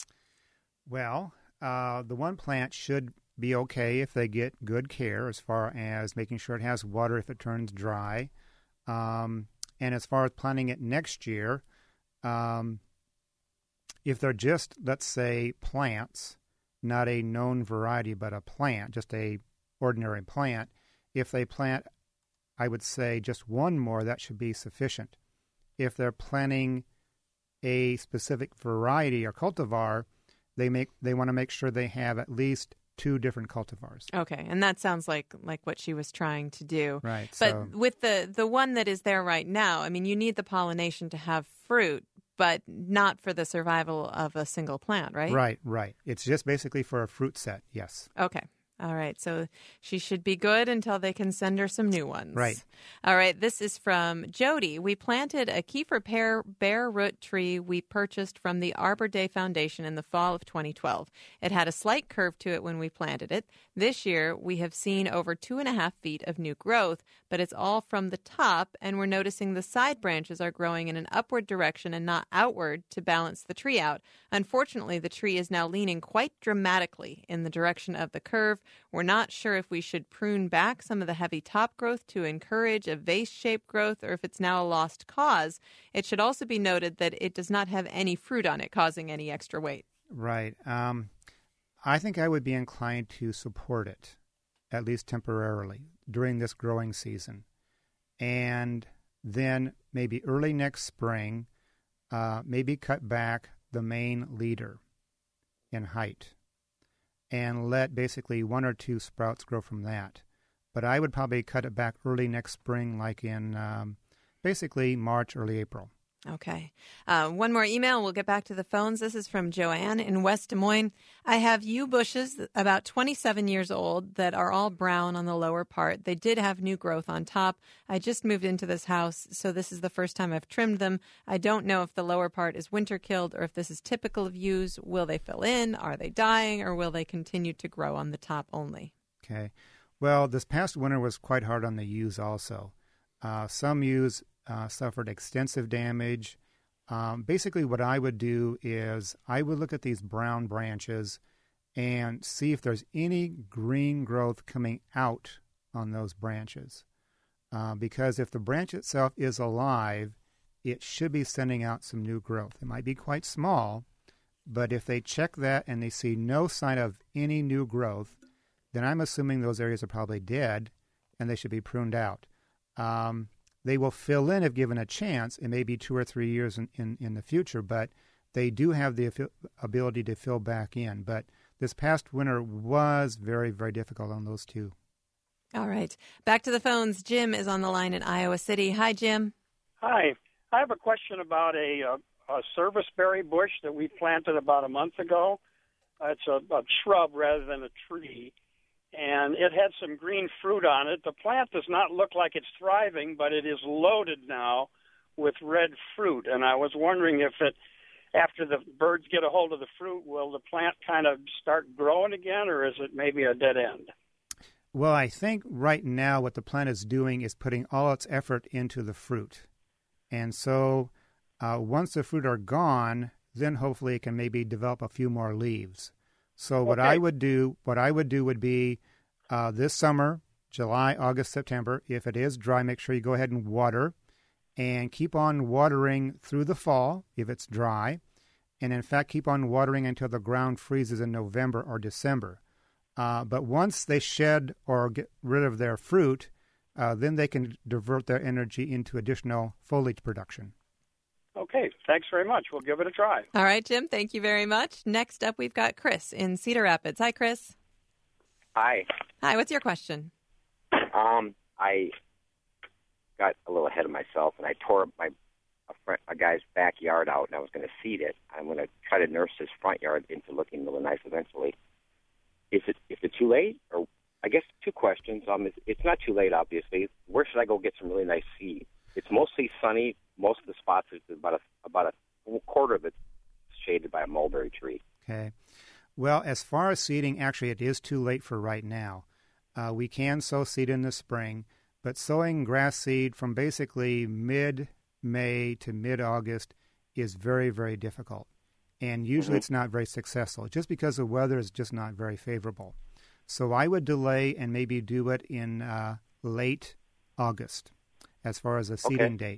Speaker 3: Well, uh, the one plant should be okay if they get good care as far as making sure it has water if it turns dry. Um, and as far as planting it next year, um, if they're just, let's say, plants, not a known variety, but a plant, just a ordinary plant, if they plant, I would say, just one more, that should be sufficient. If they're planting a specific variety or cultivar, they make they want to make sure they have at least two different cultivars.
Speaker 1: Okay, and that sounds like like what she was trying to do.
Speaker 3: Right.
Speaker 1: But
Speaker 3: so.
Speaker 1: with the, the one that is there right now, I mean, you need the pollination to have fruit, but not for the survival of a single plant, right?
Speaker 3: Right, right. It's just basically for a fruit set, yes.
Speaker 1: Okay. All right, so she should be good until they can send her some new ones.
Speaker 3: Right.
Speaker 1: All right, this is from Jody. We planted a Kiefer pear bare root tree we purchased from the Arbor Day Foundation in the fall of twenty twelve. It had a slight curve to it when we planted it. This year, we have seen over two and a half feet of new growth, but it's all from the top, and we're noticing the side branches are growing in an upward direction and not outward to balance the tree out. Unfortunately, the tree is now leaning quite dramatically in the direction of the curve. We're not sure if we should prune back some of the heavy top growth to encourage a vase-shaped growth or if it's now a lost cause. It should also be noted that it does not have any fruit on it, causing any extra weight.
Speaker 3: Right. Um, I think I would be inclined to support it, at least temporarily, during this growing season. And then maybe early next spring, uh, maybe cut back the main leader in height and let basically one or two sprouts grow from that. But I would probably cut it back early next spring, like in um, basically March, early April.
Speaker 1: Okay. Uh, one more email. We'll get back to the phones. This is from Joanne in West Des Moines. I have yew bushes about twenty-seven years old that are all brown on the lower part. They did have new growth on top. I just moved into this house, so this is the first time I've trimmed them. I don't know if the lower part is winter killed or if this is typical of yews. Will they fill in? Are they dying? Or will they continue to grow on the top only?
Speaker 3: Okay. Well, this past winter was quite hard on the yews also. Uh, some yews Uh, suffered extensive damage. Um, basically, what I would do is I would look at these brown branches and see if there's any green growth coming out on those branches. Uh, because if the branch itself is alive, it should be sending out some new growth. It might be quite small, but if they check that and they see no sign of any new growth, then I'm assuming those areas are probably dead and they should be pruned out. Um, They will fill in if given a chance. It may be two or three years in, in, in the future, but they do have the ability to fill back in. But this past winter was very, very difficult on those two.
Speaker 1: All right. Back to the phones. Jim is on the line in Iowa City. Hi, Jim.
Speaker 10: Hi. I have a question about a, a, a serviceberry bush that we planted about a month ago. Uh, it's a, a shrub rather than a tree. And it had some green fruit on it. The plant does not look like it's thriving, but it is loaded now with red fruit. And I was wondering if it, after the birds get a hold of the fruit, will the plant kind of start growing again, or is it maybe a dead end?
Speaker 3: Well, I think right now what the plant is doing is putting all its effort into the fruit. And so uh, once the fruit are gone, then hopefully it can maybe develop a few more leaves. So what
Speaker 10: okay.
Speaker 3: I would do, what I would do would be uh, this summer, July, August, September. If it is dry, make sure you go ahead and water, and keep on watering through the fall if it's dry, and in fact keep on watering until the ground freezes in November or December. Uh, but once they shed or get rid of their fruit, uh, then they can divert their energy into additional foliage production.
Speaker 10: Okay, thanks very much. We'll give it a try.
Speaker 1: All right, Jim, thank you very much. Next up, we've got Chris in Cedar Rapids. Hi, Chris.
Speaker 11: Hi.
Speaker 1: Hi, what's your question?
Speaker 11: Um, I got a little ahead of myself, and I tore my a, friend, a guy's backyard out, and I was going to seed it. I'm going to try to nurse his front yard into looking really nice eventually. Is it is it too late? Or I guess two questions. Um, it's, it's not too late, obviously. Where should I go get some really nice seed? It's mostly sunny. Most of the spots is about a about a quarter of it shaded by a mulberry tree.
Speaker 3: Okay. Well, as far as seeding, actually, it is too late for right now. Uh, we can sow seed in the spring, but sowing grass seed from basically mid-May to mid-August is very, very difficult. And usually mm-hmm. it's not very successful, just because the weather is just not very favorable. So I would delay and maybe do it in uh, late August as far as a seeding
Speaker 11: okay.
Speaker 3: date.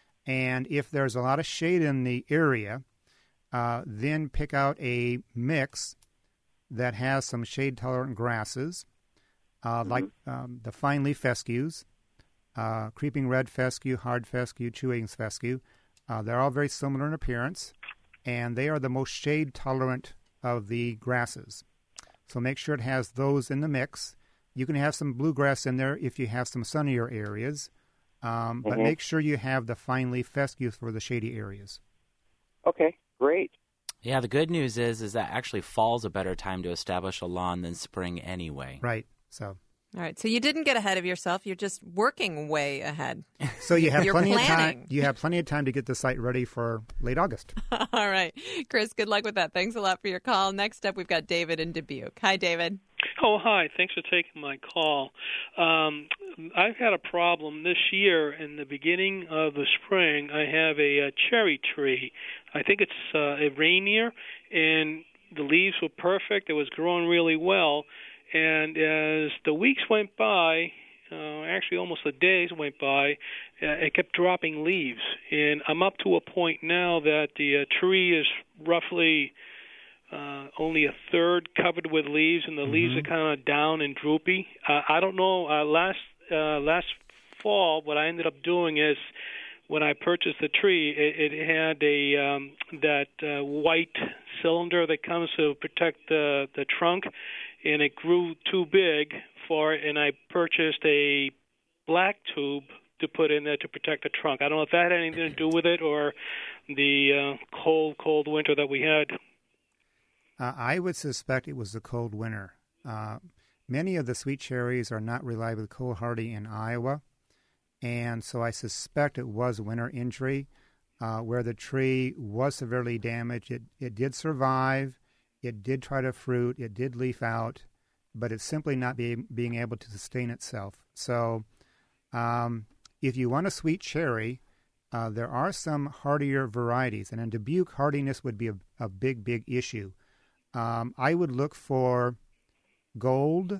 Speaker 3: And if there's a lot of shade in the area, uh, then pick out a mix that has some shade-tolerant grasses, uh, mm-hmm. like um, the fine leaf fescues, uh, creeping red fescue, hard fescue, chewing fescue. Uh, they're all very similar in appearance, and they are the most shade-tolerant of the grasses. So make sure it has those in the mix. You can have some bluegrass in there if you have some sunnier areas. Um, but mm-hmm. make sure you have the fine leaf fescues for the shady areas.
Speaker 11: Okay, great.
Speaker 2: Yeah, the good news is is that actually fall's a better time to establish a lawn than spring anyway.
Speaker 3: Right. So.
Speaker 1: All right. So you didn't get ahead of yourself. You're just working way ahead.
Speaker 3: So you have
Speaker 1: You're
Speaker 3: plenty
Speaker 1: planning.
Speaker 3: of time. You have plenty of time to get the site ready for late August.
Speaker 1: All right, Chris. Good luck with that. Thanks a lot for your call. Next up, we've got David in Dubuque. Hi, David.
Speaker 12: Oh, hi. Thanks for taking my call. Um, I've had a problem this year. In the beginning of the spring, I have a, a cherry tree. I think it's uh, a Rainier, and the leaves were perfect. It was growing really well. And as the weeks went by, uh, actually almost the days went by, uh, it kept dropping leaves. And I'm up to a point now that the uh, tree is roughly uh, only a third covered with leaves, and the mm-hmm. leaves are kind of down and droopy. Uh, I don't know. Uh, last uh, last fall, what I ended up doing is, when I purchased the tree, it, it had a um, that uh, white cylinder that comes to protect the the trunk, and it grew too big for it, and I purchased a black tube to put in there to protect the trunk. I don't know if that had anything to do with it or the uh, cold, cold winter that we had.
Speaker 3: Uh, I would suspect it was the cold winter. Uh, many of the sweet cherries are not reliably cold hardy in Iowa, and so I suspect it was winter injury uh, where the tree was severely damaged. It, it did survive. It did try to fruit. It did leaf out, but it's simply not be, being able to sustain itself. So um, if you want a sweet cherry, uh, there are some hardier varieties, and in Dubuque, hardiness would be a, a big, big issue. Um, I would look for gold,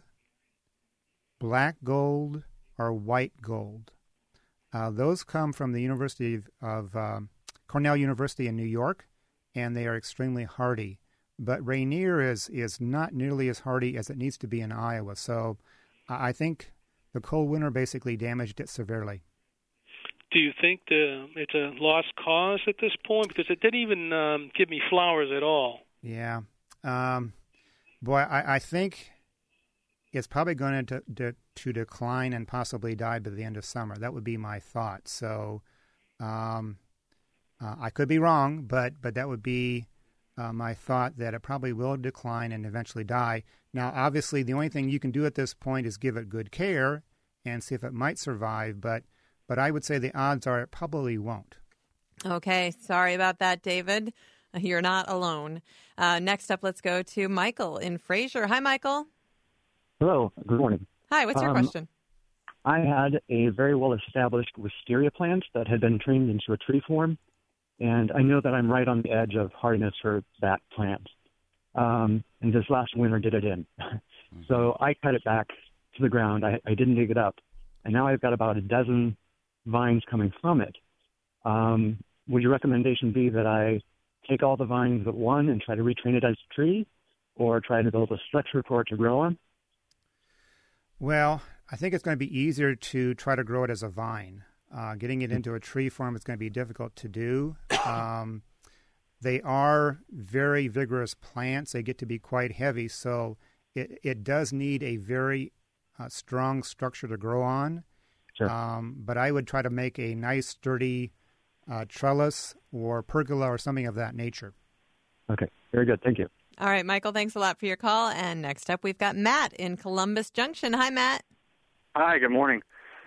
Speaker 3: black gold, or white gold. Uh, those come from the University of, of um, Cornell University in New York, and they are extremely hardy. But Rainier is, is not nearly as hardy as it needs to be in Iowa. So I think the cold winter basically damaged it severely.
Speaker 12: Do you think the, it's a lost cause at this point? Because it didn't even um, give me flowers at all.
Speaker 3: Yeah. Um, boy, I, I think it's probably going to, to to decline and possibly die by the end of summer. That would be my thought. So um, uh, I could be wrong, but, but that would be uh, my thought, that it probably will decline and eventually die. Now, obviously, the only thing you can do at this point is give it good care and see if it might survive, but, but I would say the odds are it probably won't.
Speaker 1: Okay, sorry about that, David. You're not alone. Uh, next up, let's go to Michael in Fraser. Hi, Michael.
Speaker 13: Hello. Good morning.
Speaker 1: Hi, what's your
Speaker 13: um,
Speaker 1: question?
Speaker 13: I had a very well-established wisteria plant that had been trained into a tree form, and I know that I'm right on the edge of hardiness for that plant. Um, and this last winter did it in. So I cut it back to the ground. I, I didn't dig it up. And now I've got about a dozen vines coming from it. Um, would your recommendation be that I take all the vines but one and try to retrain it as a tree, or try to build a structure for it to grow on?
Speaker 3: Well, I think it's going to be easier to try to grow it as a vine. Uh, getting it into a tree form is going to be difficult to do. Um, they are very vigorous plants. They get to be quite heavy, so it, it does need a very uh, strong structure to grow on.
Speaker 13: Sure.
Speaker 3: Um, but I would try to make a nice, sturdy uh, trellis or pergola or something of that nature.
Speaker 13: Okay, very good. Thank you.
Speaker 1: All right, Michael, thanks a lot for your call. And next up, we've got Matt in Columbus Junction. Hi, Matt.
Speaker 14: Hi, good morning.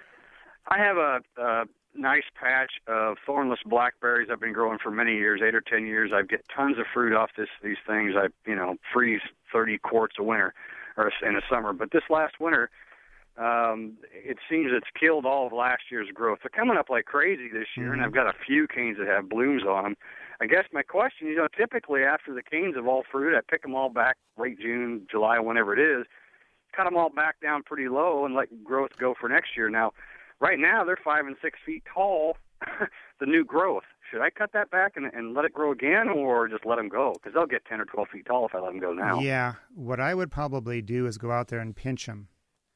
Speaker 14: I have a, a nice patch of thornless blackberries I've been growing for many years, eight or ten years. I get tons of fruit off this these things. I, you know, freeze thirty quarts a winter or in the summer. But this last winter, um, it seems it's killed all of last year's growth. They're coming up like crazy this year, mm-hmm. and I've got a few canes that have blooms on them. I guess my question, you know, typically after the canes have all fruit, I pick them all back late June, July, whenever it is, cut them all back down pretty low and let growth go for next year. Now, right now they're five and six feet tall, the new growth. Should I cut that back and, and let it grow again, or just let them go? Because they'll get ten or twelve feet tall if I let them go now.
Speaker 3: Yeah, what I would probably do is go out there and pinch them.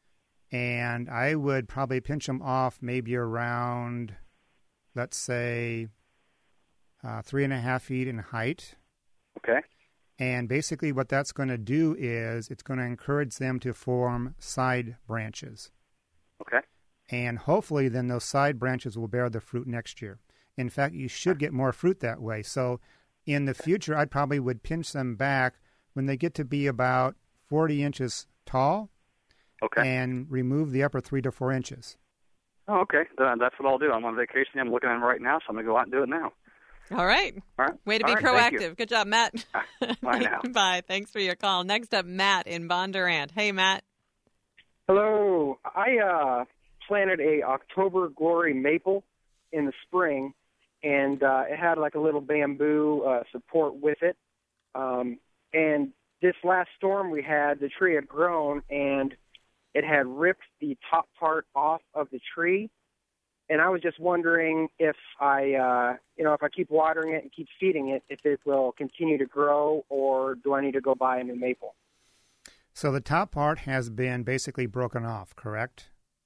Speaker 3: And I would probably pinch them off maybe around, let's say, uh, three and a half feet in height.
Speaker 14: Okay.
Speaker 3: And basically what that's going to do is it's going to encourage them to form side branches.
Speaker 14: Okay.
Speaker 3: And hopefully then those side branches will bear the fruit next year. In fact, you should get more fruit that way. So in the future, I probably would pinch them back when they get to be about forty inches tall.
Speaker 14: Okay.
Speaker 3: And remove the upper three to four inches.
Speaker 14: Oh, okay. Then that's what I'll do. I'm on vacation. I'm looking at them right now, so I'm going to go out and do it now.
Speaker 1: All right.
Speaker 14: All right.
Speaker 1: Way to
Speaker 14: All
Speaker 1: be
Speaker 14: right,
Speaker 1: proactive. Good job, Matt.
Speaker 14: Bye now.
Speaker 1: Bye. Thanks for your call. Next up, Matt in Bondurant. Hey, Matt.
Speaker 15: Hello. I uh, planted a October Glory maple in the spring, and uh, it had like a little bamboo uh, support with it. Um, and this last storm we had, the tree had grown, and it had ripped the top part off of the tree. And I was just wondering if I, uh, you know, if I keep watering it and keep feeding it, if it will continue to grow, or do I need to go buy a new maple?
Speaker 3: So the top part has been basically broken off, correct?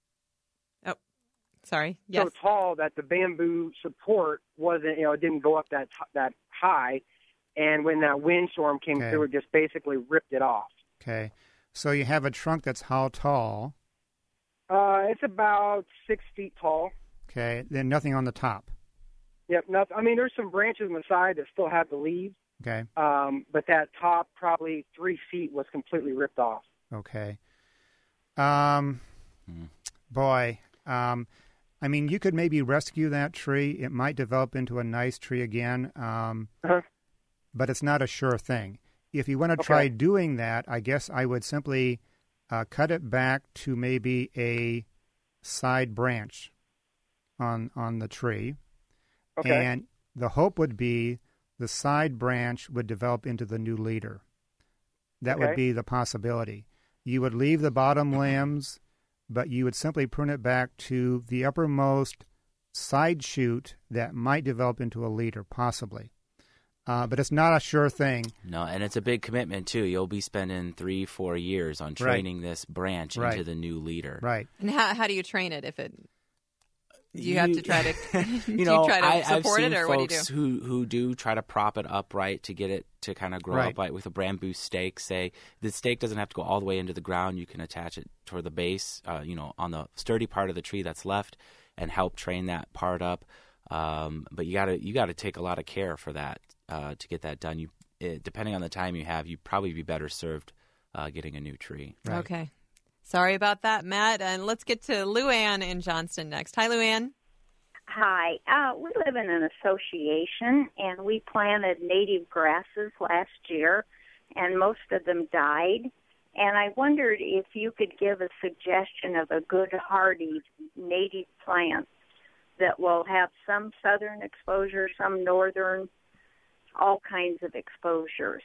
Speaker 1: Oh, sorry. Yes.
Speaker 15: So tall that the bamboo support wasn't, you know, it didn't go up that that high. And when that windstorm came
Speaker 3: okay.
Speaker 15: through, it just basically ripped it off.
Speaker 3: Okay. So you have a trunk that's how tall?
Speaker 15: Uh, it's about six feet tall.
Speaker 3: Okay, then nothing on the top.
Speaker 15: Yep. Not, I mean, there's some branches on the side that still have the leaves,
Speaker 3: Okay,
Speaker 15: um, but that top probably three feet was completely ripped off.
Speaker 3: okay. Um, boy, um, I mean, you could maybe rescue that tree. It might develop into a nice tree again, um,
Speaker 15: Uh-huh.
Speaker 3: but it's not a sure thing. If you want to
Speaker 15: Okay.
Speaker 3: try doing that, I guess I would simply uh, cut it back to maybe a side branch on on the tree.
Speaker 15: Okay.
Speaker 3: And the hope would be the side branch would develop into the new leader. That would
Speaker 15: Okay.
Speaker 3: be the possibility. You would leave the bottom limbs, but you would simply prune it back to the uppermost side shoot that might develop into a leader, possibly. Uh, but it's not a sure thing.
Speaker 2: No, and it's a big commitment, too. You'll be spending three, four years on training this branch
Speaker 3: Right.
Speaker 2: into the new leader.
Speaker 3: Right.
Speaker 1: And how how do you train it? If it do you, have to try to do
Speaker 2: You
Speaker 1: you
Speaker 2: know,
Speaker 1: try to
Speaker 2: I,
Speaker 1: support
Speaker 2: I've seen
Speaker 1: it, or what do you do?
Speaker 2: folks who, who do try to prop it upright to get it to kind of grow
Speaker 3: Right.
Speaker 2: upright with a bamboo stake. Say the stake doesn't have to go all the way into the ground. You can attach it toward the base, uh, you know, on the sturdy part of the tree that's left, and help train that part up. Um, but you gotta you gotta take a lot of care for that uh, to get that done. You it, depending on the time you have, you'd probably be better served uh, getting a new tree.
Speaker 1: Okay. Sorry about that, Matt. And let's get to Luann in Johnston next. Hi, Luann.
Speaker 16: Hi. Uh, we live in an association, and we planted native grasses last year, and most of them died. And I wondered if you could give a suggestion of a good hardy native plant that will have some southern exposure, some northern, all kinds of exposures.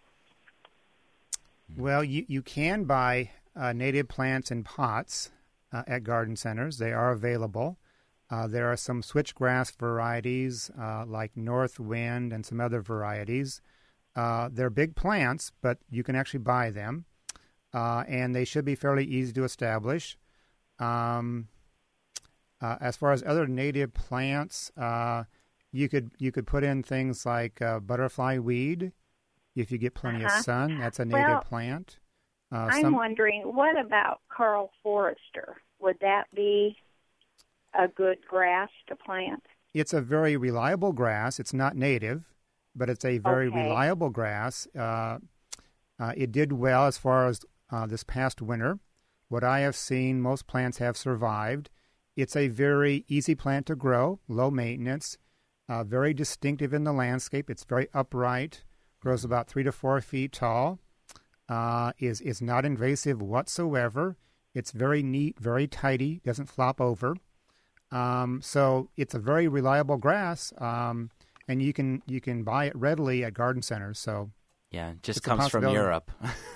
Speaker 3: Well, you, you can buy uh, native plants in pots uh, at garden centers. They are available. Uh, there are some switchgrass varieties uh, like North Wind and some other varieties. Uh, they're big plants, but you can actually buy them, uh, and they should be fairly easy to establish. Um, uh, as far as other native plants, uh, you could you could put in things like uh, butterfly weed. If you get plenty
Speaker 16: Uh-huh.
Speaker 3: of sun, that's a native
Speaker 16: Well,
Speaker 3: plant. Uh,
Speaker 16: I'm
Speaker 3: some,
Speaker 16: wondering, what about Carl Forrester? Would that be a good grass to plant?
Speaker 3: It's a very reliable grass. It's not native, but it's a very
Speaker 16: Okay.
Speaker 3: reliable grass. Uh, uh, it did well as far as uh, this past winter. What I have seen, most plants have survived. It's a very easy plant to grow, low maintenance, uh, very distinctive in the landscape. It's very upright, grows about three to four feet tall, uh, is, is not invasive whatsoever. It's very neat, very tidy, doesn't flop over. Um, so it's a very reliable grass, um, and you can you can buy it readily at garden centers. So
Speaker 2: Yeah, it just
Speaker 3: it's a
Speaker 2: comes from
Speaker 3: possibility.
Speaker 2: Europe.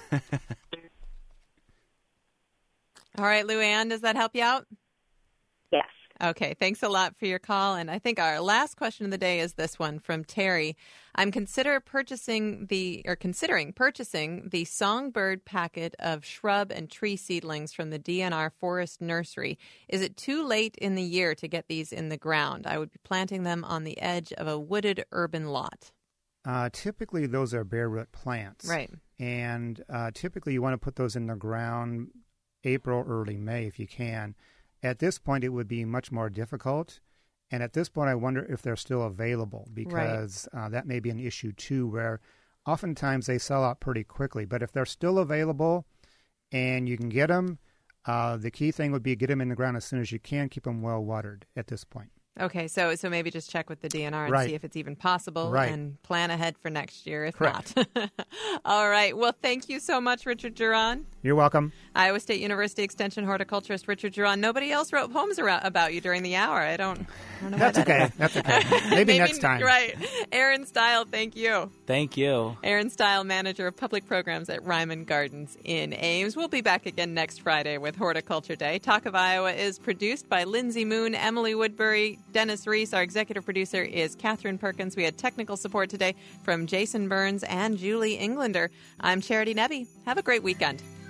Speaker 1: All right, Luann, does that help you out?
Speaker 16: Yes.
Speaker 1: Okay, thanks a lot for your call. And I think our last question of the day is this one from Terry. I'm consider purchasing the or considering purchasing the Songbird packet of shrub and tree seedlings from the D N R Forest Nursery. Is it too late in the year to get these in the ground? I would be planting them on the edge of a wooded urban lot.
Speaker 3: Uh, typically, those are bare root plants,
Speaker 1: Right.
Speaker 3: And uh, typically, you want to put those in the ground April, early May, if you can. At this point, it would be much more difficult. And at this point, I wonder if they're still available, because uh, that may be an issue too, where oftentimes they sell out pretty quickly. But if they're still available and you can get them, uh, the key thing would be get them in the ground as soon as you can. Keep them well watered at this point.
Speaker 1: Okay, so so maybe just check with the D N R and
Speaker 3: Right.
Speaker 1: see if it's even possible,
Speaker 3: Right.
Speaker 1: and plan ahead for next year if
Speaker 3: Correct.
Speaker 1: not. All right. Well, thank you so much, Richard Duran.
Speaker 3: You're welcome.
Speaker 1: Iowa State University Extension horticulturist Richard Duran. Nobody else wrote poems around, about you during the hour. I don't, I don't know
Speaker 3: That's
Speaker 1: why that
Speaker 3: okay.
Speaker 1: is.
Speaker 3: That's okay. Maybe next time.
Speaker 1: Right. Aaron Stile, thank you.
Speaker 2: Thank you.
Speaker 1: Aaron Stile, Manager of Public Programs at Ryman Gardens in Ames. We'll be back again next Friday with Horticulture Day. Talk of Iowa is produced by Lindsay Moon, Emily Woodbury, Dennis Reese. Our executive producer is Catherine Perkins. We had technical support today from Jason Burns and Julie Englander. I'm Charity Nebbe. Have a great weekend.